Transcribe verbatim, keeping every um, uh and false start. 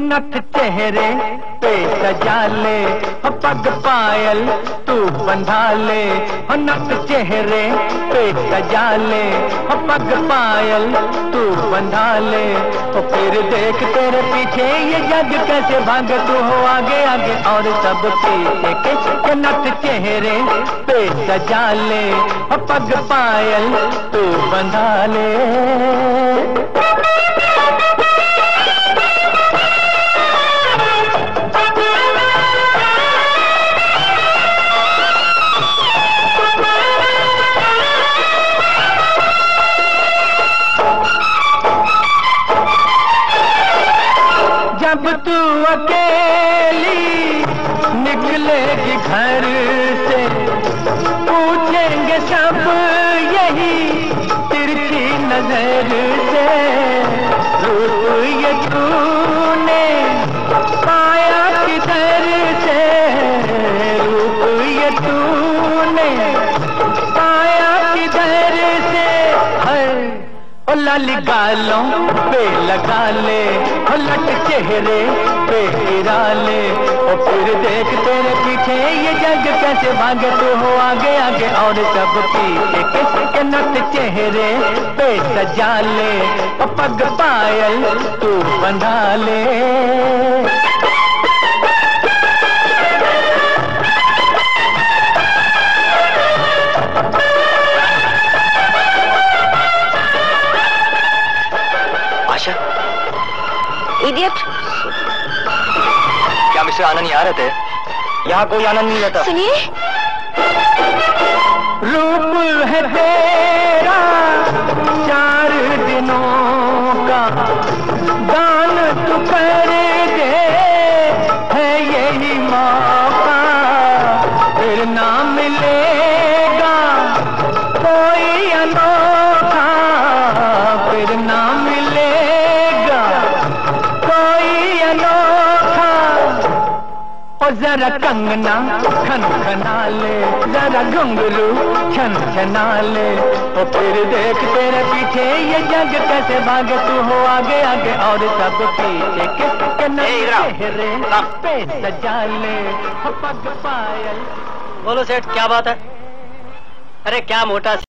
नथ चेहरे पे सजा ले, हो पग पायल तू बंधा ले, हो नथ चेहरे पे सजा ले, हो पग पायल तू बंधा ले। तो फिर देख तेरे पीछे ये जग कैसे भागे, तू हो आगे आगे और सब पीछे के। नथ चेहरे पे सजा ले, हो पग पायल तू बंधा ले। जब तू अकेली निकलेगी घर से, पूछेंगे सब यही तिरछी नजर से, रूप ये तूने पाया किधर से, रूप ये तूने पाया किधर से। ओ लाली गालों पे लगा ले, ओ लट चेहरे पे गिरा ले। ओ फिर देख तेरे पीछे ये जग कैसे भागे, तू हो आगे आगे और सब पीछे के। नथ चेहरे पे सजा ले, ओ पग पायल तू बंधा ले। इडियट! क्या मिस्टर आनंद यहाँ रहते? यहाँ कोई आनंद नहीं रहता। सुनिए, रूप है तेरा चार दिनों का, दान तू कर दे है यही मौका, फिर ना मिलेगा कोई अनोखा, फिर ना मिलेगा कोई अनोखा। और जरा कंगना खन खना ले, जरा घुंघरू छन छना ले। और फिर देख तेरे पीछे ये जग कैसे भागे, तू हो आगे आगे और सब पीछे के। चेहरे पे सजा ले, पग पायल। बोलो सेठ, क्या बात है? अरे क्या मोटा